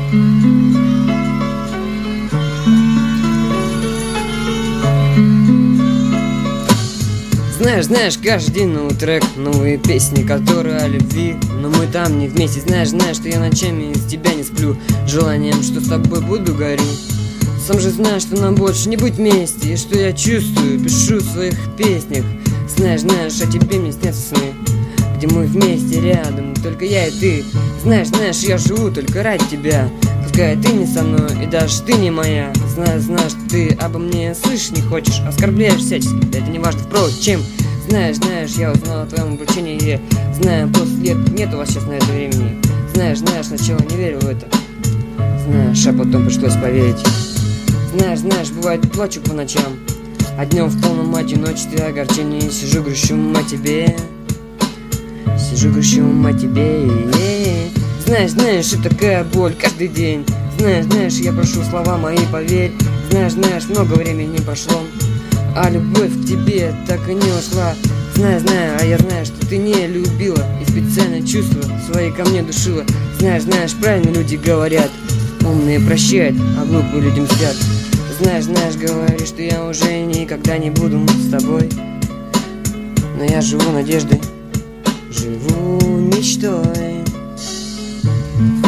Знаешь, каждый день новый трек, новые песни, которые о любви. Но мы там не вместе, знаешь, что я ночами из тебя не сплю, желанием, что с тобой буду гореть. Сам же знаешь, что нам больше не быть вместе, и что я чувствую, пишу в своих песнях. Знаешь, о тебе мне снятся сны, где мы вместе рядом, только я и ты. Знаешь, я живу только ради тебя. Пускай ты не со мной, и даже ты не моя. Знаю, что ты обо мне слышишь не хочешь, оскорбляешь всячески, да это не важно, впрочем. Знаешь, я узнал о твоем обручении. Знаю, после лет нет у вас сейчас на это времени. Знаешь, сначала не верил в это. Знаешь, а потом пришлось поверить. Знаешь, бывает плачу по ночам, а днем в полном мате ночи ты огорчение. Сижу, грущу о тебе. Знаешь, и такая боль каждый день. Знаешь, я прошу слова мои, поверь. Знаешь, много времени прошло, а любовь к тебе так и не ушла. Знаю, а я знаю, что ты не любила и специально чувства свои ко мне душила. Знаешь, правильно люди говорят, умные прощают, а глупые людям мстят. Знаешь, говори, что я уже никогда не буду с тобой. Но я живу надеждой, живу мечтой.